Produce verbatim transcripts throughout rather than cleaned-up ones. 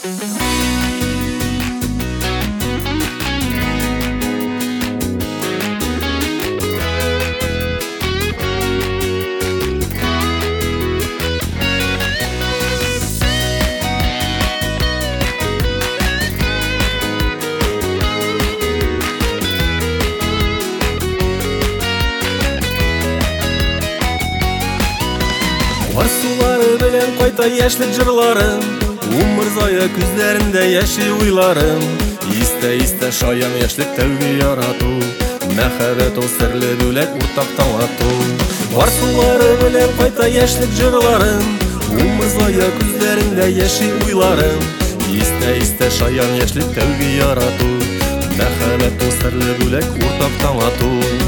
Арсулары белән кайта яшьлек җырларым, Умыр зая күзләрендә яши уйларым. Истә-истә шаян яшьлек тәүге ярату, мәхәббәт ул серле бүләк уртак таңлату. Арсулары белән кайта яшьлек җырларым, Умыр зая күзләрендә яши уйларым. Истә-истә шаян яшьлек тәүге ярату, мәхәббәт ул серле бүләк уртак таңлату.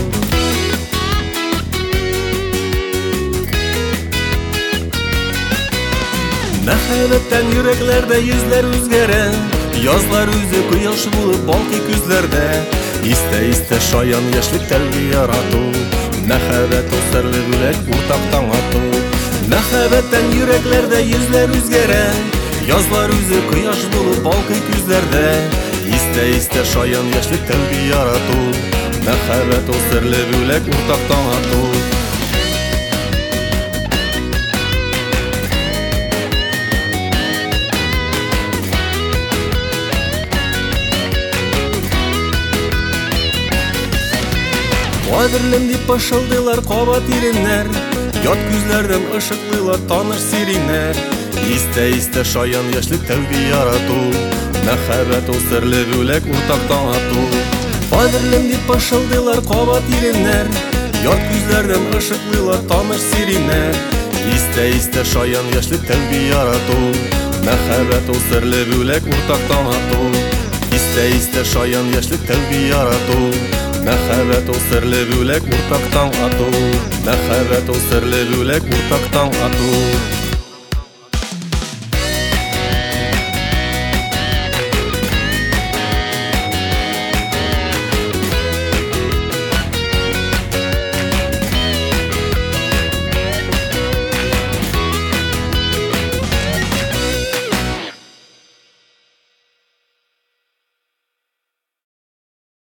Мәхәббәттән йөрәкләрдә йөзләр үзгәрә, язлар үзе кояш булып балкый күзләрдә. Истә-истә шаян яшьлек тәүге ярату, мәхәббәт ул серле бүләк уртак таңлату. Мәхәббәттән йөрәкләрдә йөзләр үзгәрә, язлар үзе кояш булып балкый күзләрдә. Истә-истә шаян яшьлек тәүге ярату, мәхәббәт ул серле бүләк уртак таңлату. Кадерлем дип пышылдыйлар кабат иреннәр, ят күзләрдән ышыклыйлар таныш сиреннәр. Истә-истә шаян яшьлек тәүге ярату, мәхәббәт ул серле бүләк уртак таңлату. Кадерлем дип пышылдыйлар кабат иреннәр, ят күзләрдән ышыклыйлар таныш сиреннәр. Истә-истә шаян яшьлек тәүге ярату, мәхәббәт ул серле бүләк уртак таңлату. Истә-истә шаян яшьлек тәүге ярату, мәхәббәт ул серле бүләк уртак таңлату. Мәхәббәт ул серле бүләк уртак таңлату.